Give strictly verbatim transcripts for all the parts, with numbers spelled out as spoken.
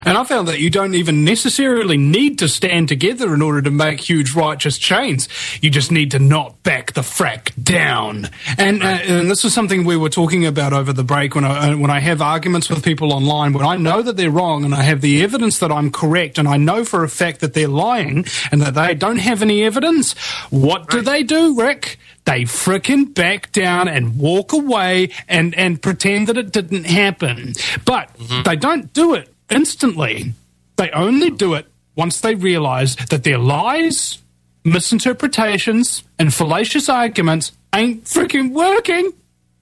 And I found that you don't even necessarily need to stand together in order to make huge righteous change. You just need to not back the frack down. And, uh, and this is something we were talking about over the break when I, when I have arguments with people online, when I know that they're wrong and I have the evidence that I'm correct and I know for a fact that they're lying and that they don't have any evidence, what do they do, Rick? They frickin' back down and walk away and, and pretend that it didn't happen. But mm-hmm. they don't do it instantly. They only do it once they realise that their lies, misinterpretations, and fallacious arguments ain't freaking working.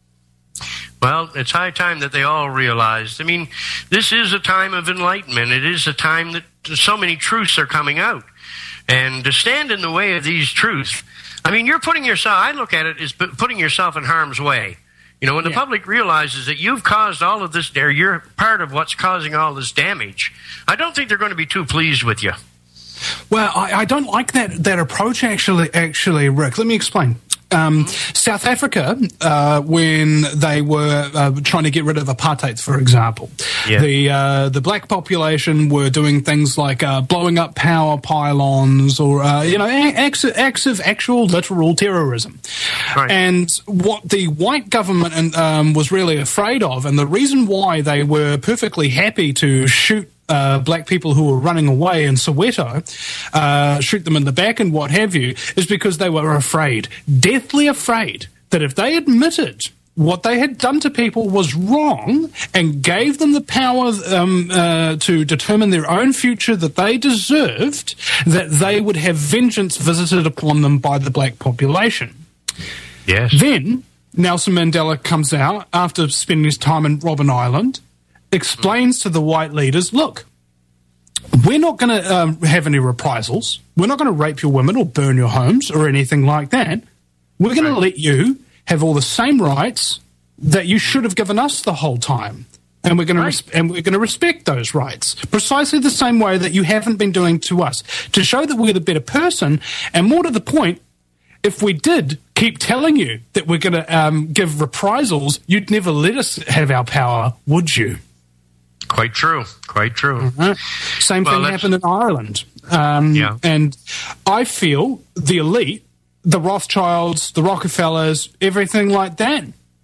Well, it's high time that they all realized. I mean, this is a time of enlightenment. It is a time that so many truths are coming out. And to stand in the way of these truths, I mean, you're putting yourself, I look at it as putting yourself in harm's way. You know, when the yeah. public realizes that you've caused all of this, or you're part of what's causing all this damage, I don't think they're going to be too pleased with you. Well, I, I don't like that that approach, actually, actually, Rick. Let me explain. Um, mm-hmm. South Africa, uh, when they were uh, trying to get rid of apartheid, for example, yeah. the uh, the black population were doing things like uh, blowing up power pylons or, uh, you know, acts, acts of actual literal terrorism. Right. And what the white government um, was really afraid of, and the reason why they were perfectly happy to shoot Uh, black people who were running away in Soweto, uh, shoot them in the back and what have you, is because they were afraid, deathly afraid, that if they admitted what they had done to people was wrong and gave them the power um, uh, to determine their own future that they deserved, that they would have vengeance visited upon them by the black population. Yes. Then Nelson Mandela comes out after spending his time in Robben Island, explains to the white leaders, look, we're not going to um, have any reprisals. We're not going to rape your women or burn your homes or anything like that. We're going to let you have all the same rights that you should have given us the whole time. And we're going to res- and we're going to respect those rights precisely the same way that you haven't been doing to us, to show that we're the better person. And more to the point, if we did keep telling you that we're going to um, give reprisals, you'd never let us have our power, would you? Quite true. Quite true. Uh-huh. Same well, thing happened in Ireland. Um, yeah. And I feel the elite, the Rothschilds, the Rockefellers, everything like that,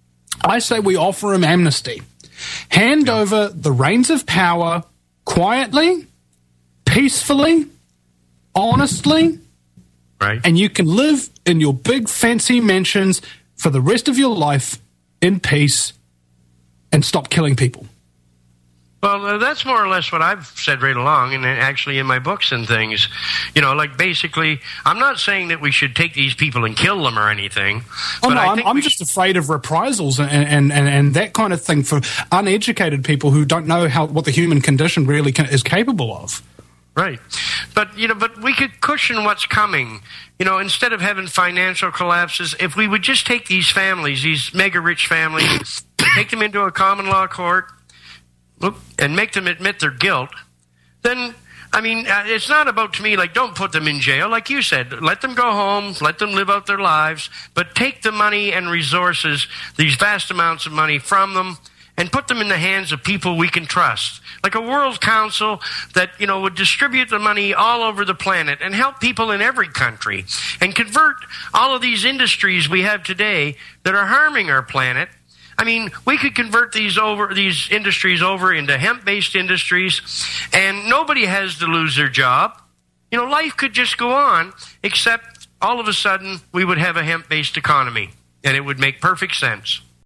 I say we offer them amnesty. Hand yeah. over the reins of power quietly, peacefully, honestly, right. and you can live in your big fancy mansions for the rest of your life in peace and stop killing people. Well, uh, that's more or less what I've said right along, and actually in my books and things. You know, like basically, I'm not saying that we should take these people and kill them or anything. Oh, but no, I I'm, think I'm just afraid of reprisals and, and, and, and that kind of thing for uneducated people who don't know how what the human condition really can, is capable of. Right. But, you know, but we could cushion what's coming. You know, instead of having financial collapses, if we would just take these families, these mega-rich families, take them into a common law court, look, and make them admit their guilt, then, I mean, uh, it's not about, to me, like, don't put them in jail. Like you said, let them go home, let them live out their lives, but take the money and resources, these vast amounts of money from them, and put them in the hands of people we can trust. Like a World Council that, you know, would distribute the money all over the planet and help people in every country and convert all of these industries we have today that are harming our planet. I mean, we could convert these over these industries over into hemp-based industries, and nobody has to lose their job. You know, life could just go on, except all of a sudden we would have a hemp-based economy, and it would make perfect sense.